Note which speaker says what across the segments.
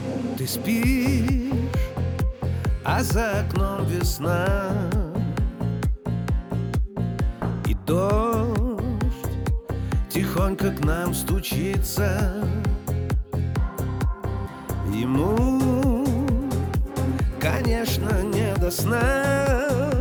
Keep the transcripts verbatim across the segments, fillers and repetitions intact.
Speaker 1: Ты спишь, а за окном весна, и дождь тихонько к нам стучится. Ему, конечно, не до сна,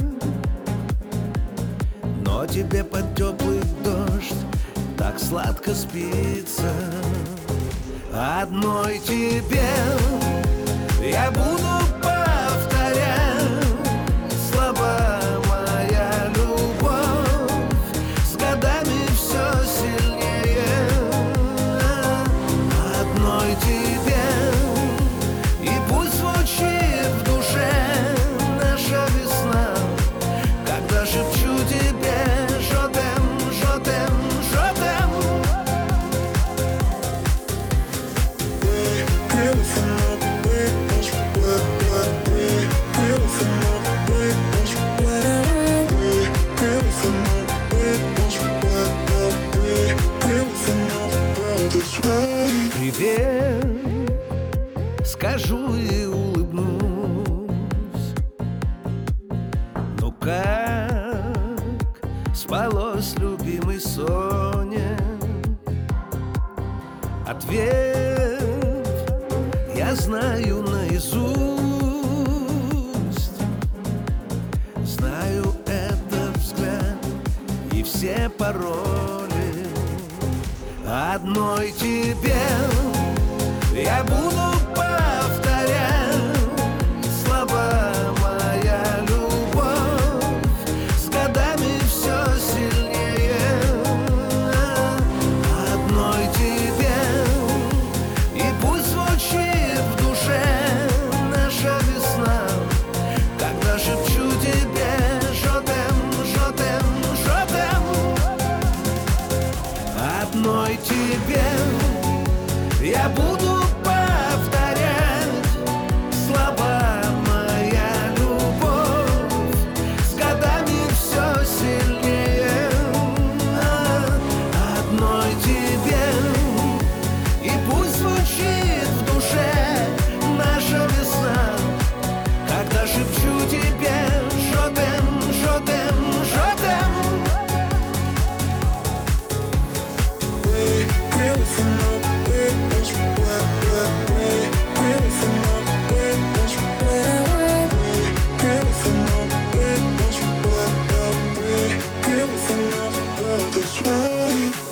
Speaker 1: но тебе под теплый дождь так сладко спится. Одной тебе я буду повторять слова: моя любовь с годами все сильнее. Одной тебе, и пусть звучит в душе наша весна, когда шепчу тебе: жодем, жодем, жодем. Привет, скажу и улыбнусь. Ну как спалось любимой Соне? Ответ я знаю наизусть. Знаю этот взгляд и все пароли. Одной тебе я буду повторять слова: моя любовь с годами все сильнее. Одной тебе, и пусть звучит в душе наша весна, когда шепчу тебе: жодем, жодем, жодем. Одной тебе я буду повторять слова: моя любовь с годами все сильнее. Одной тебе, и пусть звучит в душе наша весна, когда шепчу тебе: жодем, жодем, жодем.
Speaker 2: This way.